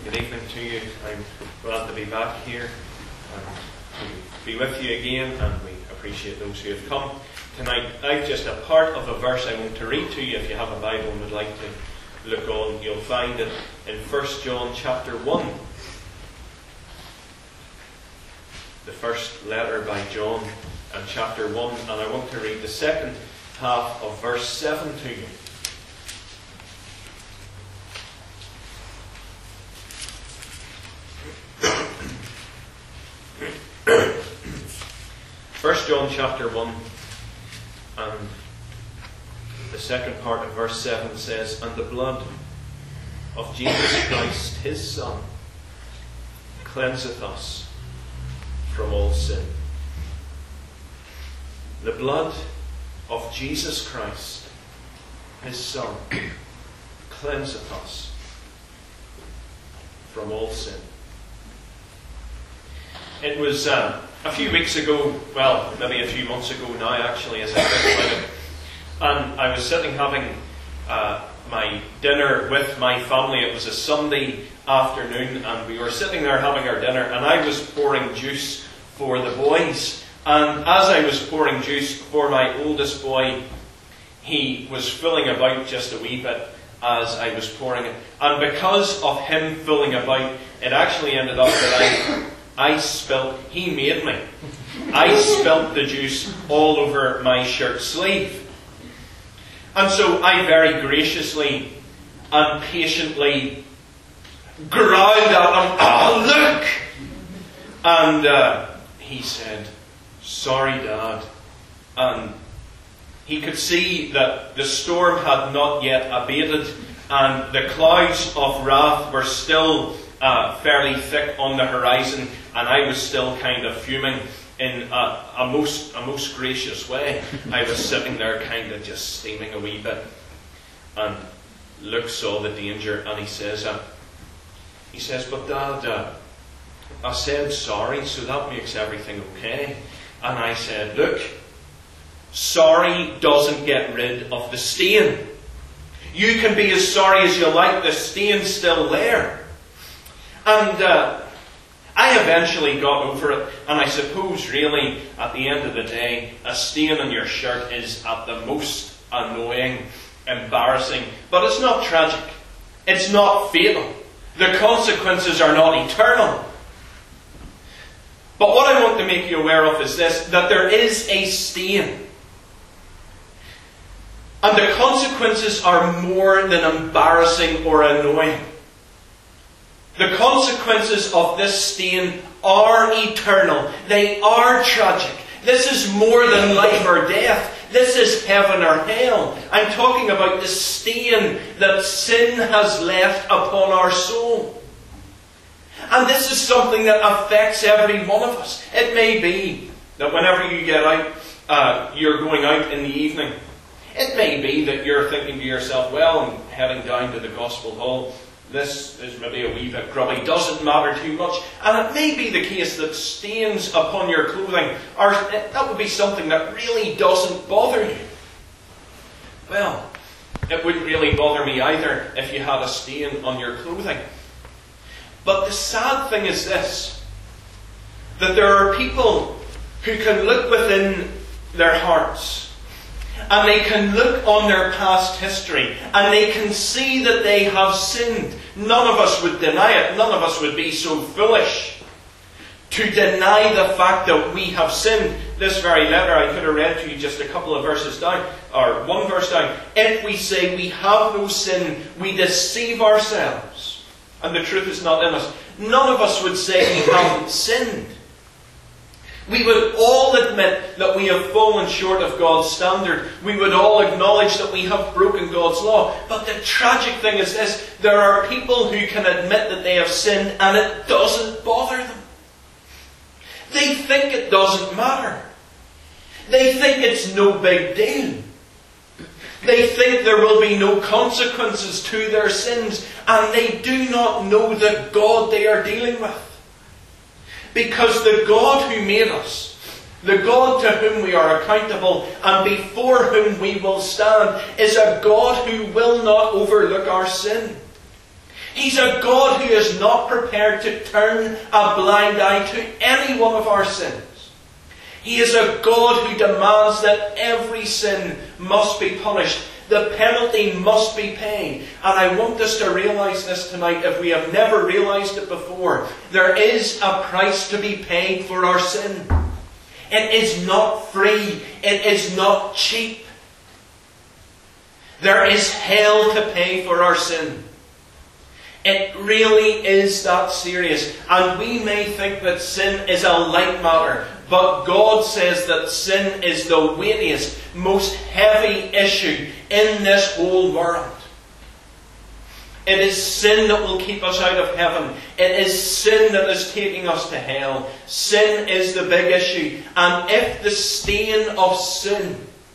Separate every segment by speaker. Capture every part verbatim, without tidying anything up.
Speaker 1: Good evening to you. I'm glad to be back here and to be with you again, and we appreciate those who have come tonight. I've just a part of a verse I want to read to you. If you have a Bible and would like to look on, you'll find it in First John chapter one. The first letter by John and chapter one, and I want to read the second half of verse seven to you. First John chapter one and the second part of verse seven says, "And the blood of Jesus Christ, his Son, cleanseth us from all sin." The blood of Jesus Christ, his Son, cleanseth us from all sin. It was uh, a few weeks ago, well, maybe a few months ago now actually, as I think about it, and I was sitting having uh, my dinner with my family. It was a Sunday afternoon, and we were sitting there having our dinner, and I was pouring juice for the boys. And as I was pouring juice for my oldest boy, he was fooling about just a wee bit as I was pouring it. And because of him fooling about, it actually ended up that I... I spilt, he made me, I spilt the juice all over my shirt sleeve. And so I very graciously and patiently growled at him, "Oh, look!" And uh, he said, "Sorry, Dad." And he could see that the storm had not yet abated, and the clouds of wrath were still Uh, fairly thick on the horizon, and I was still kind of fuming in a, a most a most gracious way. I was sitting there kind of just steaming a wee bit, and Luke saw the danger, and he says, uh, he says, "But Dad, uh, I said sorry, so that makes everything okay." And I said, "Look, sorry doesn't get rid of the stain. You can be as sorry as you like, the stain's still there." And uh, I eventually got over it, and I suppose really, at the end of the day, a stain on your shirt is at the most annoying, embarrassing, but it's not tragic. It's not fatal. The consequences are not eternal. But what I want to make you aware of is this, that there is a stain. And the consequences are more than embarrassing or annoying. The consequences of this stain are eternal. They are tragic. This is more than life or death. This is heaven or hell. I'm talking about the stain that sin has left upon our soul. And this is something that affects every one of us. It may be that whenever you get out, uh, you're going out in the evening. It may be that you're thinking to yourself, well, I'm heading down to the Gospel Hall. This is maybe a wee bit grubby, doesn't matter too much. And it may be the case that stains upon your clothing are, that would be something that really doesn't bother you. Well, it wouldn't really bother me either if you had a stain on your clothing. But the sad thing is this, that there are people who can look within their hearts, and they can look on their past history, and they can see that they have sinned. None of us would deny it. None of us would be so foolish to deny the fact that we have sinned. This very letter I could have read to you just a couple of verses down, or one verse down. "If we say we have no sin, we deceive ourselves, and the truth is not in us." None of us would say we haven't sinned. We would all admit that we have fallen short of God's standard. We would all acknowledge that we have broken God's law. But the tragic thing is this, there are people who can admit that they have sinned and it doesn't bother them. They think it doesn't matter. They think it's no big deal. They think there will be no consequences to their sins, and they do not know the God they are dealing with. Because the God who made us, the God to whom we are accountable and before whom we will stand, is a God who will not overlook our sin. He's a God who is not prepared to turn a blind eye to any one of our sins. He is a God who demands that every sin must be punished. The penalty must be paid. And I want us to realize this tonight if we have never realized it before. There is a price to be paid for our sin. It is not free. It is not cheap. There is hell to pay for our sin. It really is that serious. And we may think that sin is a light matter. But God says that sin is the weightiest, most heavy issue in this whole world. It is sin that will keep us out of heaven. It is sin that is taking us to hell. Sin is the big issue. And if the stain of sin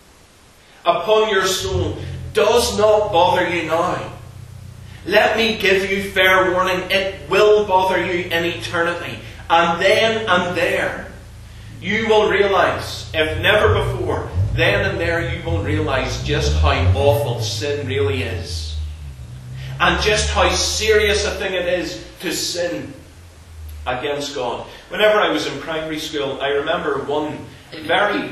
Speaker 1: upon your soul does not bother you now, let me give you fair warning, it will bother you in eternity. And then and there, you will realize, if never before, then and there you will realize just how awful sin really is. And just how serious a thing it is to sin against God. Whenever I was in primary school, I remember one very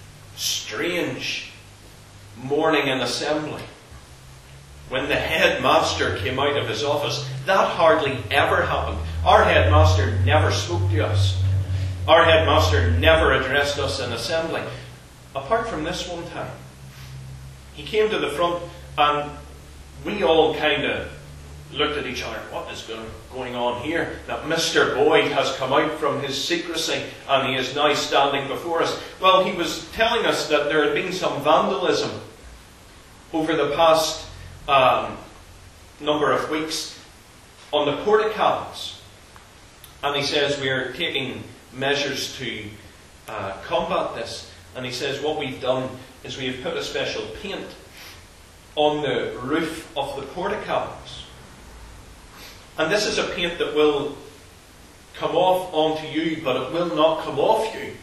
Speaker 1: strange morning in assembly, when the headmaster came out of his office. That hardly ever happened. Our headmaster never spoke to us. Our headmaster never addressed us in assembly. Apart from this one time. He came to the front and we all kind of looked at each other. What is going on here? That Mister Boyd has come out from his secrecy and he is now standing before us. Well, he was telling us that there had been some vandalism over the past um, number of weeks on the porticabins. And he says we are taking measures to uh, combat this. And he says what we've done is we have put a special paint on the roof of the porticabins. And this is a paint that will come off onto you, but it will not come off you.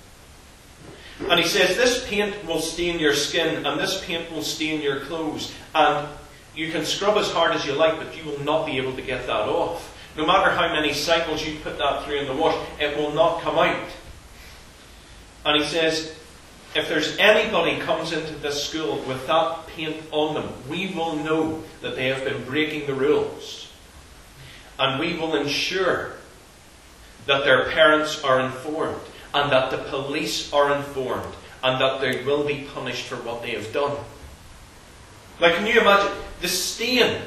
Speaker 1: And he says this paint will stain your skin and this paint will stain your clothes. And you can scrub as hard as you like, but you will not be able to get that off. No matter how many cycles you put that through in the wash, it will not come out. And he says, if there's anybody comes into this school with that paint on them, we will know that they have been breaking the rules. And we will ensure that their parents are informed, and that the police are informed, and that they will be punished for what they have done. Now, can you imagine? The stain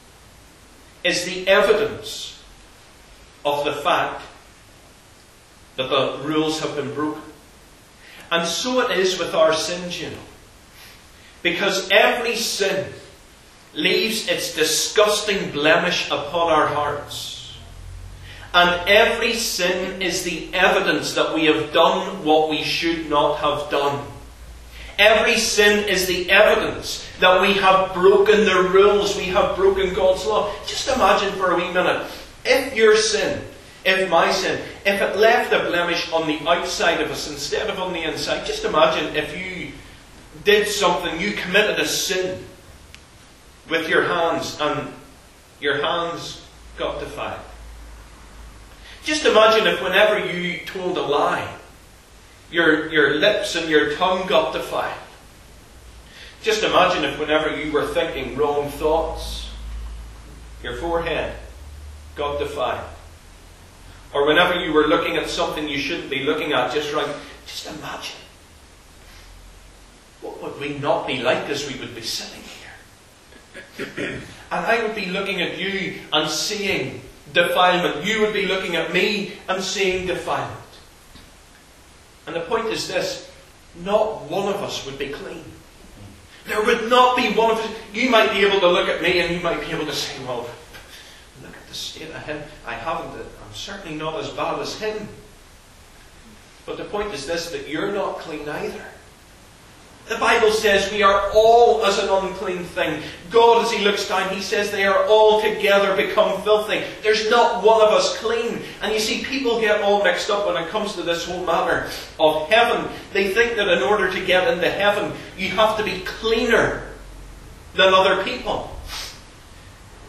Speaker 1: is the evidence of the fact that the rules have been broken. And so it is with our sins, you know. Because every sin leaves its disgusting blemish upon our hearts. And every sin is the evidence that we have done what we should not have done. Every sin is the evidence that we have broken the rules, we have broken God's law. Just imagine for a wee minute, if your sin, if my sin, if it left a blemish on the outside of us instead of on the inside, just imagine if you did something, you committed a sin with your hands and your hands got defiled. Just imagine if whenever you told a lie, your, your lips and your tongue got defiled. Just imagine if whenever you were thinking wrong thoughts, your forehead got defiled. Or whenever you were looking at something you shouldn't be looking at just right. Just imagine. What would we not be like as we would be sitting here? And I would be looking at you and seeing defilement. You would be looking at me and seeing defilement. And the point is this. Not one of us would be clean. There would not be one of us. You might be able to look at me and you might be able to say, well, look at the state of him. I haven't, I'm certainly not as bad as him. But the point is this, that you're not clean either. The Bible says we are all as an unclean thing. God, as He looks down, He says they are all together become filthy. There's not one of us clean. And you see, people get all mixed up when it comes to this whole matter of heaven. They think that in order to get into heaven, you have to be cleaner than other people.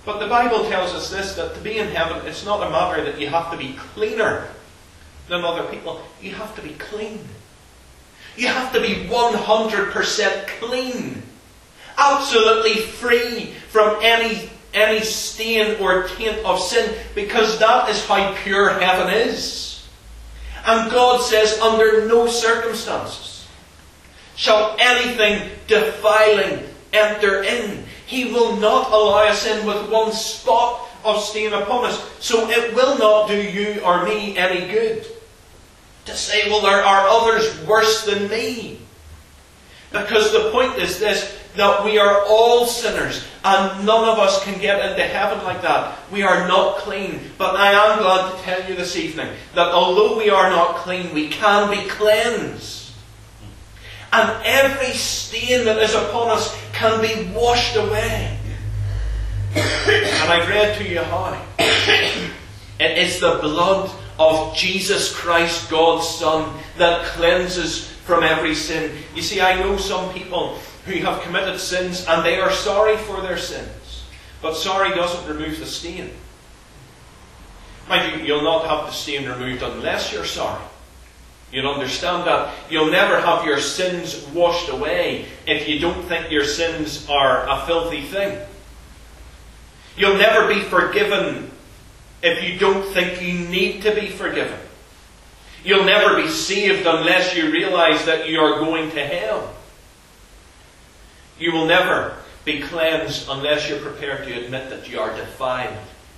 Speaker 1: But the Bible tells us this, that to be in heaven, it's not a matter that you have to be cleaner than other people. You have to be clean. You have to be one hundred percent clean. Absolutely free from any, any stain or taint of sin, because that is how pure heaven is. And God says, under no circumstances shall anything defiling enter in. He will not allow us in with one spot of stain upon us. So it will not do you or me any good to say, well, there are others worse than me. Because the point is this, that we are all sinners, and none of us can get into heaven like that. We are not clean. But I am glad to tell you this evening that although we are not clean, we can be cleansed. And every stain that is upon us can be washed away. And I've read to you how. It is the blood of Jesus Christ, God's Son, that cleanses from every sin. You see, I know some people who have committed sins and they are sorry for their sins. But sorry doesn't remove the stain. Mind you, you'll not have the stain removed unless you're sorry. You'll understand that. You'll never have your sins washed away if you don't think your sins are a filthy thing. You'll never be forgiven if you don't think you need to be forgiven. You'll never be saved unless you realize that you are going to hell. You will never be cleansed unless you're prepared to admit that you are defiled.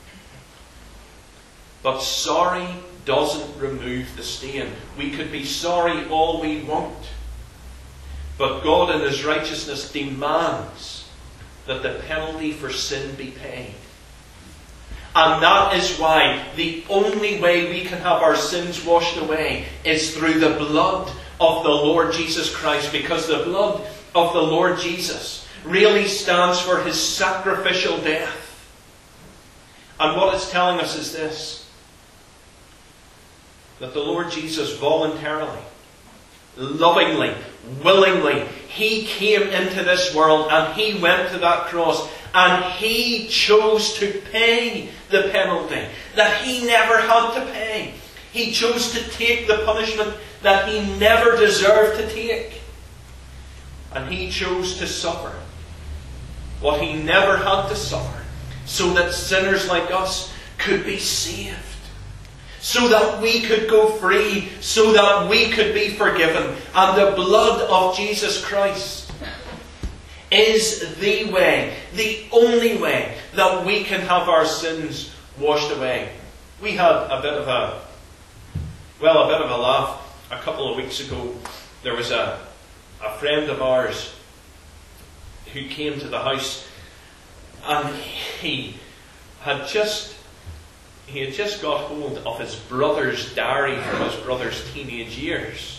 Speaker 1: But sorry doesn't remove the stain. We could be sorry all we want. But God in His righteousness demands that the penalty for sin be paid. And that is why the only way we can have our sins washed away is through the blood of the Lord Jesus Christ. Because the blood of the Lord Jesus really stands for His sacrificial death. And what it's telling us is this: that the Lord Jesus voluntarily, lovingly, willingly, He came into this world and He went to that cross and He chose to pay the penalty that He never had to pay. He chose to take the punishment that He never deserved to take. And He chose to suffer what He never had to suffer, so that sinners like us could be saved. So that we could go free, so that we could be forgiven. And the blood of Jesus Christ is the way, the only way that we can have our sins washed away. We had a bit of a, well, a bit of a laugh a couple of weeks ago. There was a, a friend of ours who came to the house, and he had just He had just got hold of his brother's diary from his brother's teenage years.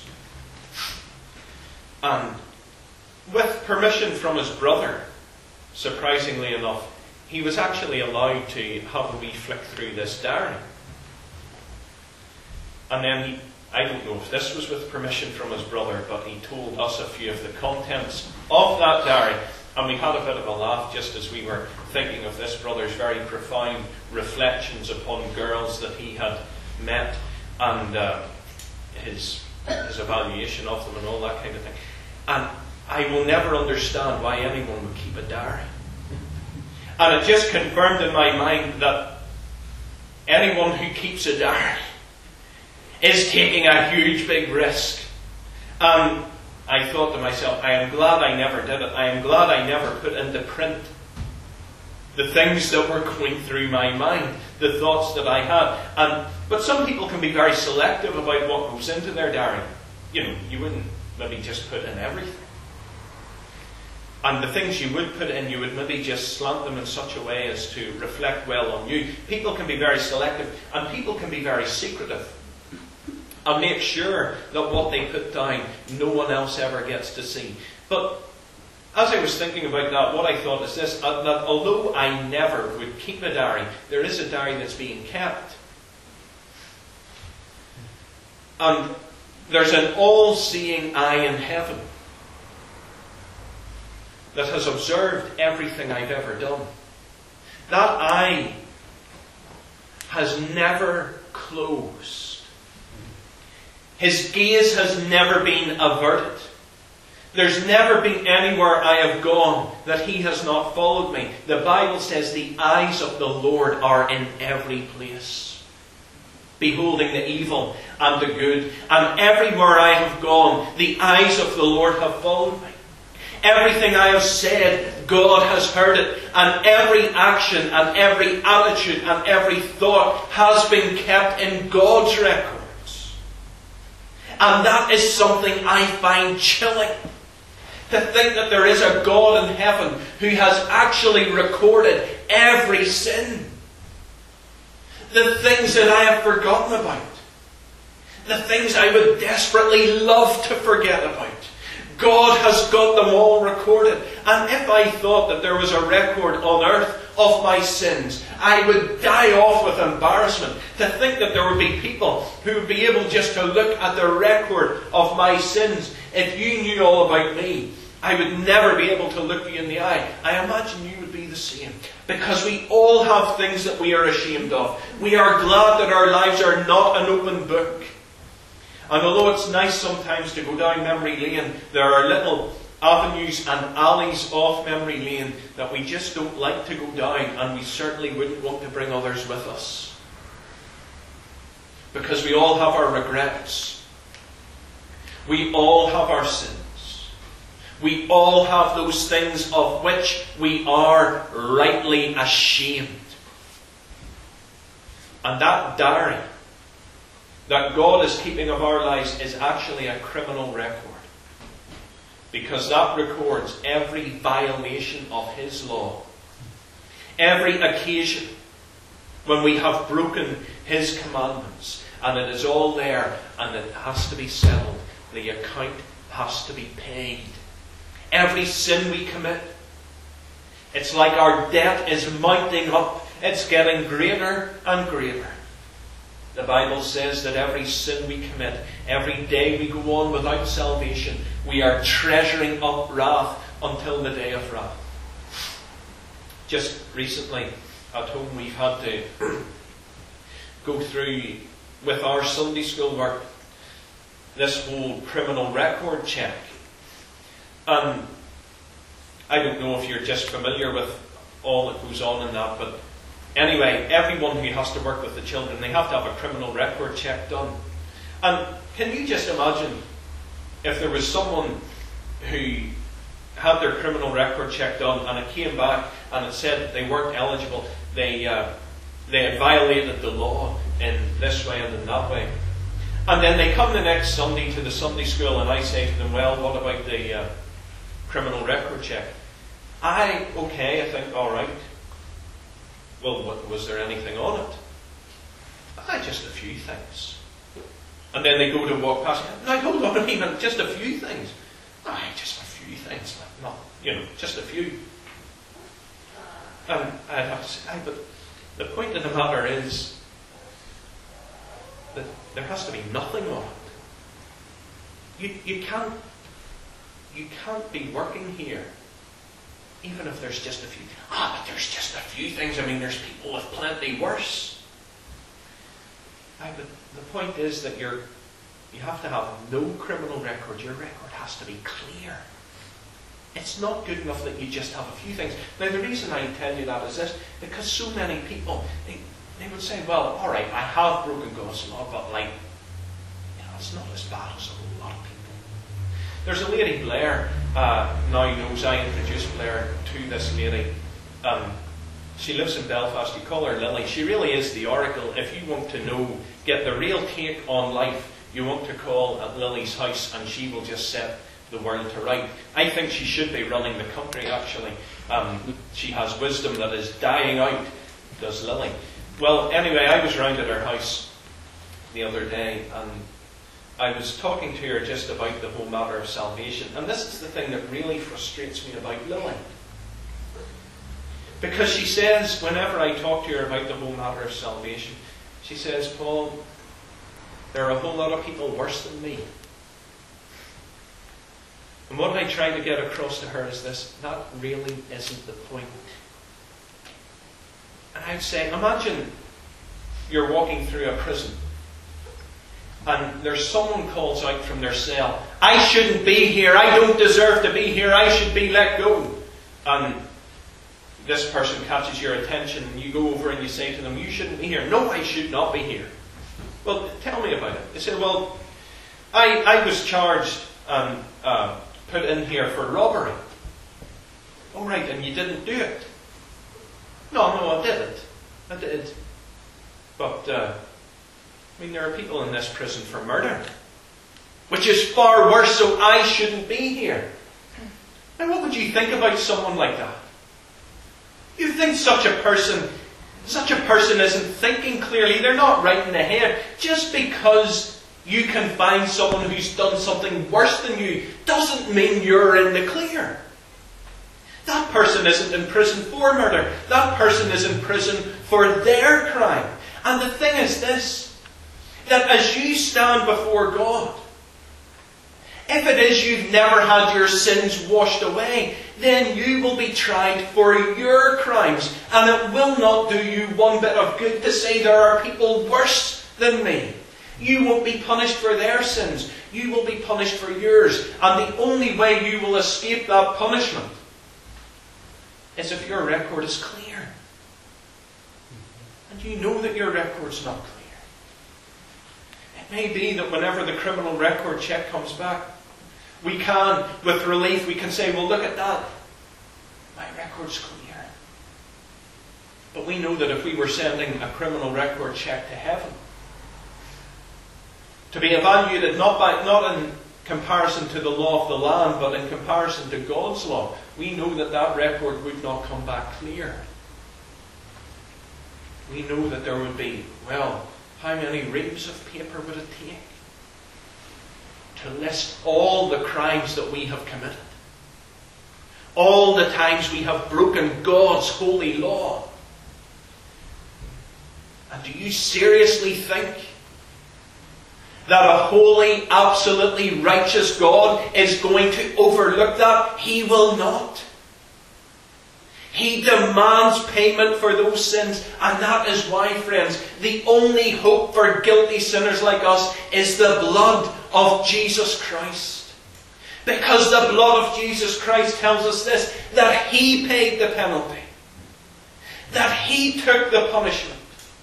Speaker 1: And with permission from his brother, surprisingly enough, he was actually allowed to have a wee flick through this diary. And then he, I don't know if this was with permission from his brother, but he told us a few of the contents of that diary. And we had a bit of a laugh just as we were thinking of this brother's very profound reflections upon girls that he had met, and uh, his, his evaluation of them and all that kind of thing. And I will never understand why anyone would keep a diary. And it just confirmed in my mind that anyone who keeps a diary is taking a huge big risk. And I thought to myself, I am glad I never did it. I am glad I never put into print the things that were going through my mind, the thoughts that I had. And but some people can be very selective about what goes into their diary. You know, you wouldn't maybe just put in everything. And the things you would put in, you would maybe just slant them in such a way as to reflect well on you. People can be very selective, and people can be very secretive, and make sure that what they put down, no one else ever gets to see. But as I was thinking about that, what I thought is this, uh, that although I never would keep a diary, there is a diary that's being kept. And there's an all-seeing eye in heaven that has observed everything I've ever done. That eye has never closed. His gaze has never been averted. There's never been anywhere I have gone that He has not followed me. The Bible says the eyes of the Lord are in every place, beholding the evil and the good. And everywhere I have gone, the eyes of the Lord have followed me. Everything I have said, God has heard it. And every action and every attitude and every thought has been kept in God's records. And that is something I find chilling. To think that there is a God in heaven who has actually recorded every sin. The things that I have forgotten about. The things I would desperately love to forget about. God has got them all recorded. And if I thought that there was a record on earth of my sins, I would die off with embarrassment. To think that there would be people who would be able just to look at the record of my sins. If you knew all about me, I would never be able to look you in the eye. I imagine you would be the same. Because we all have things that we are ashamed of. We are glad that our lives are not an open book. And although it's nice sometimes to go down memory lane, there are little avenues and alleys off memory lane that we just don't like to go down, and we certainly wouldn't want to bring others with us. Because we all have our regrets. We all have our sins. We all have those things of which we are rightly ashamed. And that diary that God is keeping of our lives is actually a criminal record. Because that records every violation of His law. Every occasion when we have broken His commandments. And it is all there, and it has to be settled. The account has to be paid. Every sin we commit, it's like our debt is mounting up. It's getting greater and greater. The Bible says that every sin we commit, every day we go on without salvation, we are treasuring up wrath until the day of wrath. Just recently at home we've had to go through with our Sunday school work this whole criminal record check. And I don't know if you're just familiar with all that goes on in that, but anyway, everyone who has to work with the children, they have to have a criminal record check done. And can you just imagine if there was someone who had their criminal record check done and it came back and it said that they weren't eligible, they uh, they had violated the law in this way and in that way. And then they come the next Sunday to the Sunday school and I say to them, well, what about the uh, criminal record check? I, okay, I think, all right. Well, what, was there anything on it? Ah, just a few things. And then they go to walk past. Now, hold on a minute, just a few things. Ah, just a few things. Not, you know, just a few. And I'd have to say, aye, but the point of the matter is that there has to be nothing on it. You, you can't, you can't be working here even if there's just a few. Ah, but there's just a few things. I mean, there's people with plenty worse. Aye, but the point is that you're, you have to have no criminal record. Your record has to be clear. It's not good enough that you just have a few things. Now, the reason I tell you that is this, because so many people, they, they would say, well, all right, I have broken God's law, but like, you know, it's not as bad as a whole lot of people. There's a lady, Blair, uh, now knows I introduced Blair to this lady. Um, she lives in Belfast. You call her Lily. She really is the oracle. If you want to know, get the real take on life, you want to call at Lily's house and she will just set the world to right. I think she should be running the country, actually. Um, she has wisdom that is dying out, does Lily. Well, anyway, I was round at her house the other day and I was talking to her just about the whole matter of salvation. And this is the thing that really frustrates me about Lily. Because she says, whenever I talk to her about the whole matter of salvation, she says, Paul, there are a whole lot of people worse than me. And what I try to get across to her is this, that really isn't the point. And I'd say, imagine you're walking through a prison and there's someone calls out from their cell, I shouldn't be here, I don't deserve to be here, I should be let go. And this person catches your attention and you go over and you say to them, you shouldn't be here. No, I should not be here. Well, tell me about it. They say, well, I, I was charged and uh, put in here for robbery. All right, and you didn't do it. No, no, I didn't. I did. But, uh, I mean, there are people in this prison for murder, which is far worse, so I shouldn't be here. Now, what would you think about someone like that? You think such a person, such a person isn't thinking clearly. They're not right in the head. Just because you can find someone who's done something worse than you doesn't mean you're in the clear. That person isn't in prison for murder. That person is in prison for their crime. And the thing is this, that as you stand before God, if it is you've never had your sins washed away, then you will be tried for your crimes. And it will not do you one bit of good to say there are people worse than me. You won't be punished for their sins. You will be punished for yours. And the only way you will escape that punishment is if your record is clear. And you know that your record's not clear. It may be that whenever the criminal record check comes back, we can, with relief, we can say, well, look at that. My record's clear. But we know that if we were sending a criminal record check to heaven, to be evaluated not by, not in comparison to the law of the land, but in comparison to God's law, we know that that record would not come back clear. We know that there would be, well, how many reams of paper would it take to list all the crimes that we have committed? All the times we have broken God's holy law. And do you seriously think that a holy, absolutely righteous God is going to overlook that? He will not. He demands payment for those sins. And that is why, friends, the only hope for guilty sinners like us is the blood of Jesus Christ. Because the blood of Jesus Christ tells us this, that He paid the penalty. That He took the punishment.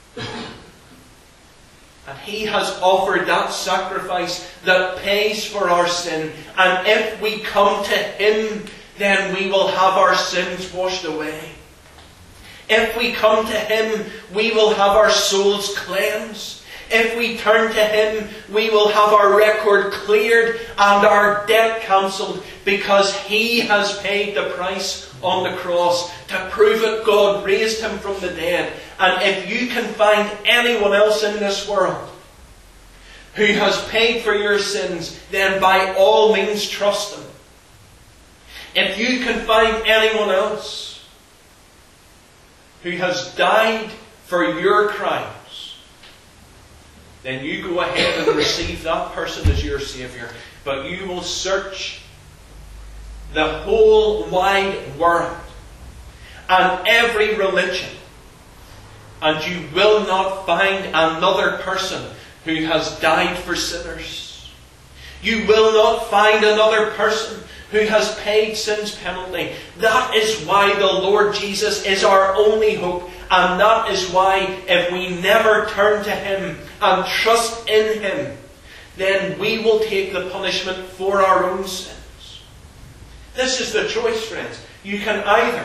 Speaker 1: And He has offered that sacrifice that pays for our sin. And if we come to Him, then we will have our sins washed away. If we come to Him, we will have our souls cleansed. If we turn to Him, we will have our record cleared and our debt cancelled, because He has paid the price on the cross to prove that God raised Him from the dead. And if you can find anyone else in this world who has paid for your sins, then by all means trust Him. If you can find anyone else who has died for your crimes, then you go ahead and receive that person as your Saviour. But you will search the whole wide world and every religion, and you will not find another person who has died for sinners. You will not find another person who has paid sin's penalty. That is why the Lord Jesus is our only hope. And that is why if we never turn to Him and trust in Him, then we will take the punishment for our own sins. This is the choice, friends. You can either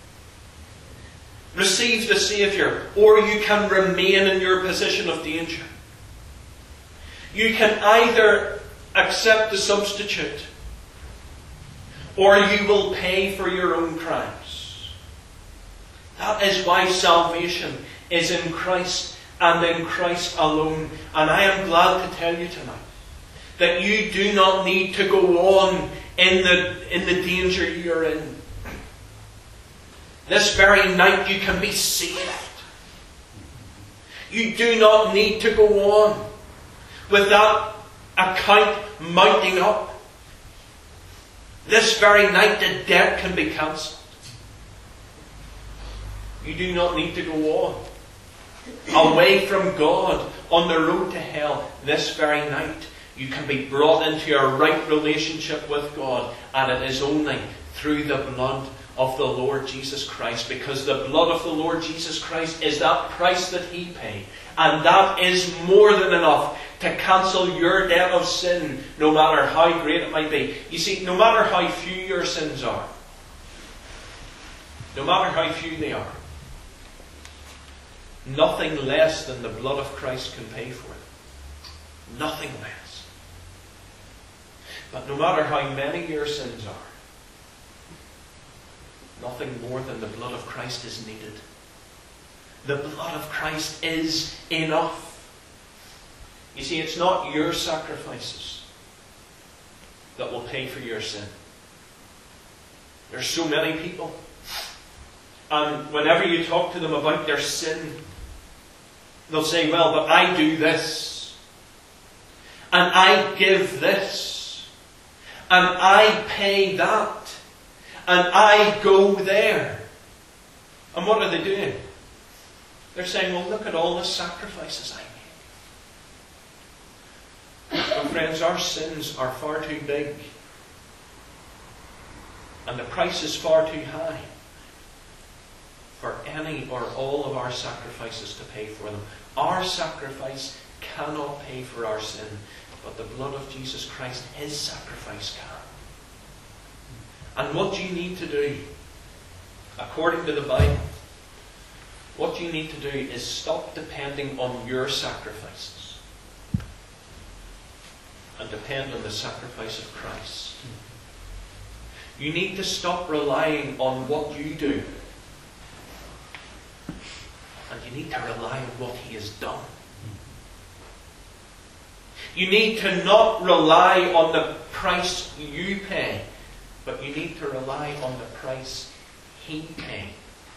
Speaker 1: receive the Saviour, or you can remain in your position of danger. You can either accept the substitute, or you will pay for your own crimes. That is why salvation is in Christ and in Christ alone. And I am glad to tell you tonight that you do not need to go on in the, in the danger you are in. This very night you can be saved. You do not need to go on with that account mounting up. This very night the debt can be cancelled. You do not need to go on away from God on the road to hell this very night. You can be brought into a right relationship with God, and it is only through the blood of the Lord Jesus Christ, because the blood of the Lord Jesus Christ is that price that He paid, and that is more than enough to cancel your debt of sin, no matter how great it might be. You see, no matter how few your sins are, no matter how few they are, nothing less than the blood of Christ can pay for them. Nothing less. But no matter how many your sins are, nothing more than the blood of Christ is needed. The blood of Christ is enough. You see, it's not your sacrifices that will pay for your sin. There's so many people, and whenever you talk to them about their sin, they'll say, well, but I do this, and I give this, and I pay that, and I go there. And what are they doing? They're saying, well, look at all the sacrifices I made. But friends, our sins are far too big, and the price is far too high for any or all of our sacrifices to pay for them. Our sacrifice cannot pay for our sin, but the blood of Jesus Christ, His sacrifice, can. And what you need to do, according to the Bible, what you need to do is stop depending on your sacrifices and depend on the sacrifice of Christ. You need to stop relying on what you do, and you need to rely on what He has done. You need to not rely on the price you pay, but you need to rely on the price He paid.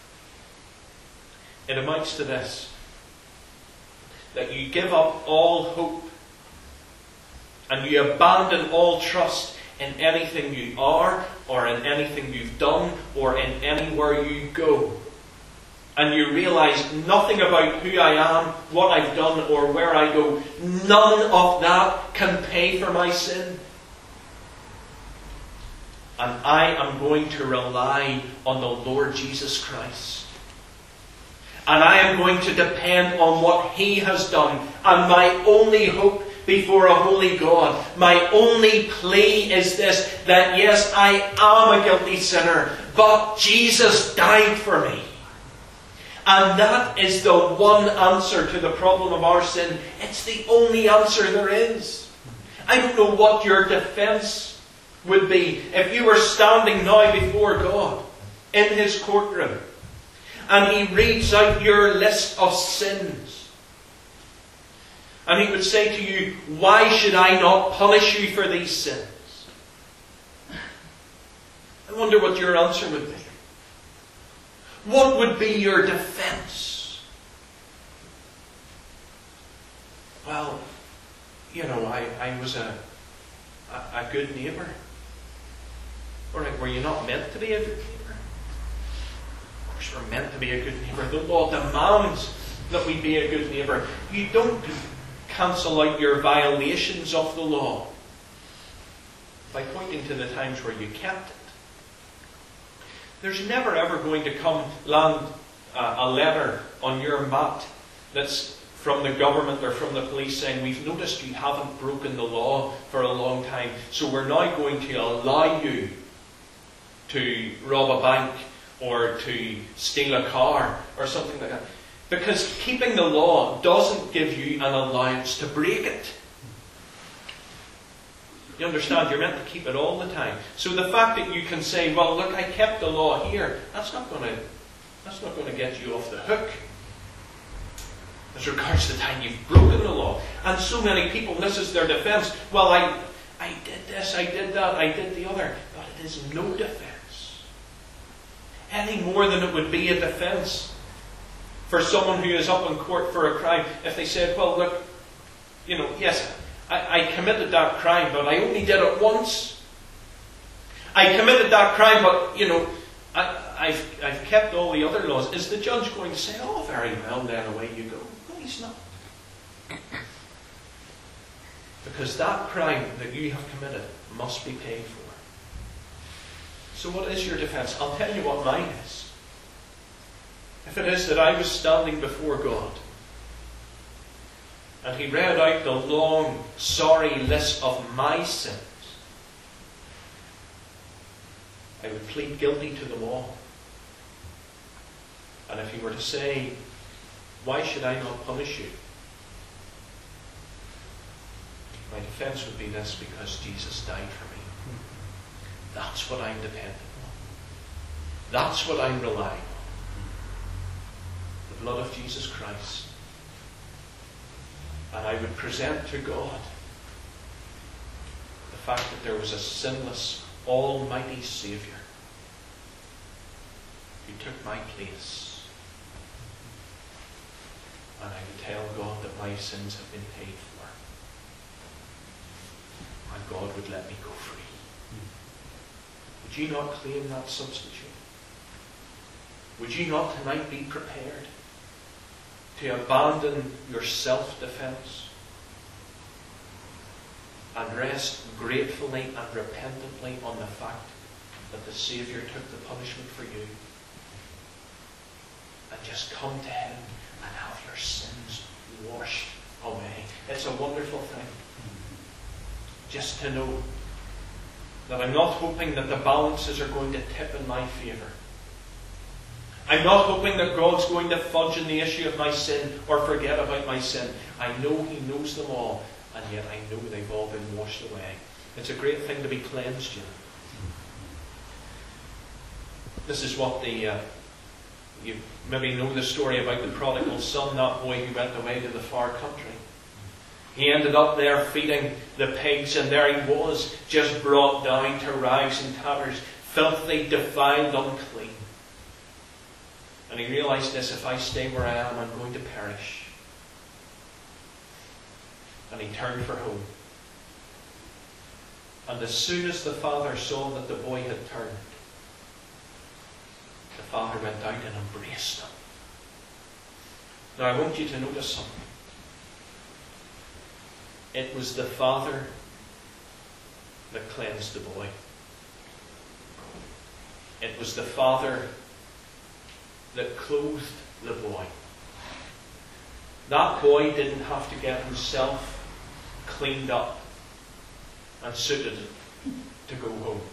Speaker 1: It amounts to this: that you give up all hope and you abandon all trust in anything you are, or in anything you've done, or in anywhere you go. And you realize nothing about who I am, what I've done, or where I go. None of that can pay for my sin. And I am going to rely on the Lord Jesus Christ. And I am going to depend on what He has done. And my only hope before a holy God, my only plea is this: that yes, I am a guilty sinner, but Jesus died for me. And that is the one answer to the problem of our sin. It's the only answer there is. I don't know what your defense would be if you were standing now before God in His courtroom and He reads out your list of sins. And He would say to you, why should I not punish you for these sins? I wonder what your answer would be. What would be your defense? Well, you know, I, I was a, a, a good neighbour. Alright, were you not meant to be a good neighbour? Of course we're meant to be a good neighbour. The law demands that we be a good neighbour. You don't cancel out your violations of the law by pointing to the times where you kept it. There's never ever going to come land uh, a letter on your mat that's from the government or from the police saying, we've noticed you haven't broken the law for a long time, so we're now going to allow you to rob a bank or to steal a car or something like that. Because keeping the law doesn't give you an allowance to break it. You understand? You're meant to keep it all the time. So the fact that you can say, well, look, I kept the law here, that's not going to, that's not going to get you off the hook as regards to the time you've broken the law. And so many people, this is their defense. Well, I, I did this, I did that, I did the other. But it is no defense. Any more than it would be a defense for someone who is up in court for a crime. If they said, well, look, you know, yes, I, I committed that crime, but I only did it once. I committed that crime, but, you know, I, I've, I've kept all the other laws. Is the judge going to say, oh, very well, then away you go? No, he's not. Because that crime that you have committed must be paid for. So what is your defence? I'll tell you what mine is. If it is that I was standing before God, and He read out the long, sorry list of my sins, I would plead guilty to them all. And if He were to say, why should I not punish you? My defence would be this: because Jesus died for me. That's what I'm dependent on. That's what I'm relying on. The blood of Jesus Christ. And I would present to God the fact that there was a sinless, almighty Saviour who took my place. And I would tell God that my sins have been paid for. And God would let me go free. Would you not claim that substitute? Would you not tonight be prepared to abandon your self-defense and rest gratefully and repentantly on the fact that the Saviour took the punishment for you, and just come to Him and have your sins washed away? It's a wonderful thing. Just to know that I'm not hoping that the balances are going to tip in my favour. I'm not hoping that God's going to fudge in the issue of my sin or forget about my sin. I know He knows them all, and yet I know they've all been washed away. It's a great thing to be cleansed, you know. This is what the... Uh, you maybe know the story about the prodigal son, that boy who went away to the far country. He ended up there feeding the pigs, and there he was, just brought down to rags and tatters, filthy, defiled, unclean. And he realised this: if I stay where I am, I'm going to perish. And he turned for home. And as soon as the father saw that the boy had turned, the father went out and embraced him. Now I want you to notice something. It was the father that cleansed the boy. It was the father that clothed the boy. That boy didn't have to get himself cleaned up and suited to go home.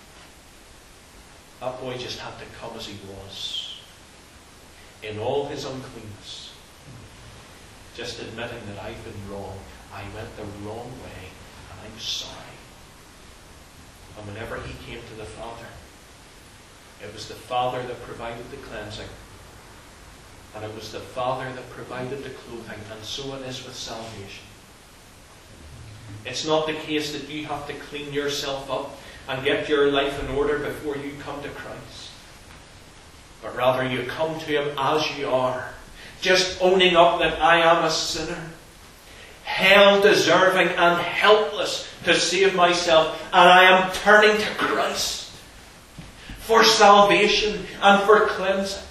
Speaker 1: That boy just had to come as he was, in all his uncleanness, just admitting that I've been wrong. I went the wrong way, and I'm sorry. And whenever he came to the Father, it was the Father that provided the cleansing, and it was the Father that provided the clothing, and so it is with salvation. It's not the case that you have to clean yourself up and get your life in order before you come to Christ, but rather you come to Him as you are, just owning up that I am a sinner, hell deserving and helpless to save myself, and I am turning to Christ for salvation and for cleansing.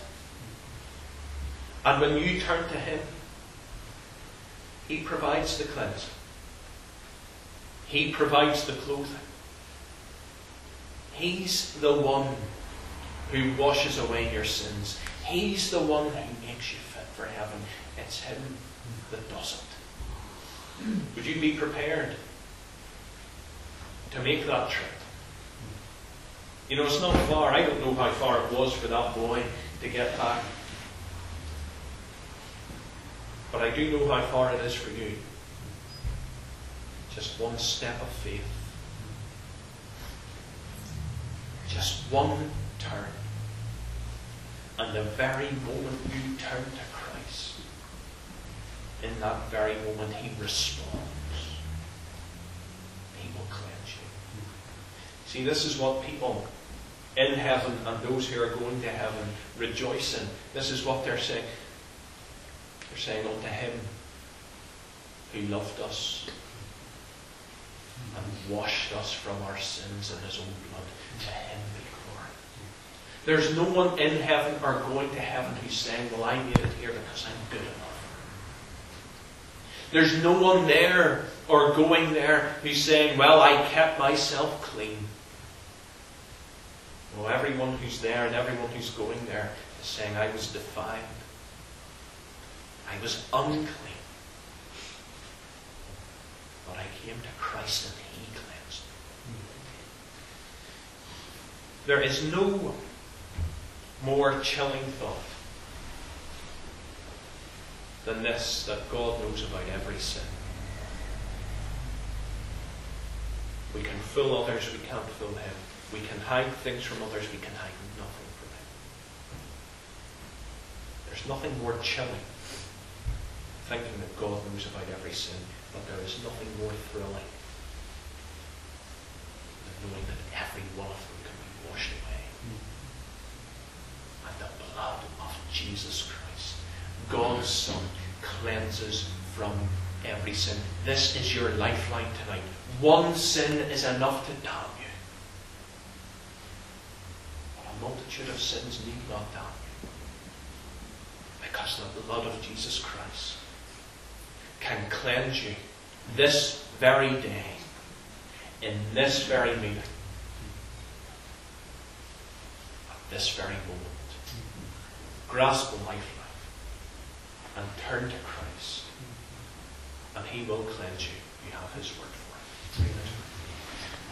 Speaker 1: And when you turn to Him, He provides the cleansing. He provides the clothing. He's the one who washes away your sins. He's the one who makes you fit for heaven. It's Him that does it. Would you be prepared to make that trip? You know, it's not far. I don't know how far it was for that boy to get back. But I do know how far it is for you. Just one step of faith. Just one turn. And the very moment you turn to Christ, in that very moment He responds. He will cleanse you. See, this is what people in heaven and those who are going to heaven rejoice in. This is what they're saying. They're saying, unto Him who loved us and washed us from our sins in His own blood, to Him be glory. There's no one in heaven or going to heaven who's saying, well, I made it here because I'm good enough. There's no one there or going there who's saying, well, I kept myself clean. Well, everyone who's there and everyone who's going there is saying, I was defiled. I was unclean. But I came to Christ and He cleansed me. There is no more chilling thought than this, that God knows about every sin. We can fool others, we can't fool Him. We can hide things from others, we can hide nothing from Him. There's nothing more chilling thinking that God knows about every sin, but there is nothing more thrilling than knowing that every one of them can be washed away. And the blood of Jesus Christ, God's Son, cleanses from every sin. This is your lifeline tonight. One sin is enough to damn you. But a multitude of sins need not damn you. Because the blood of Jesus Christ can cleanse you this very day, in this very meeting, at this very moment. Grasp the lifeline and turn to Christ, and He will cleanse you. You have His word for it. Amen.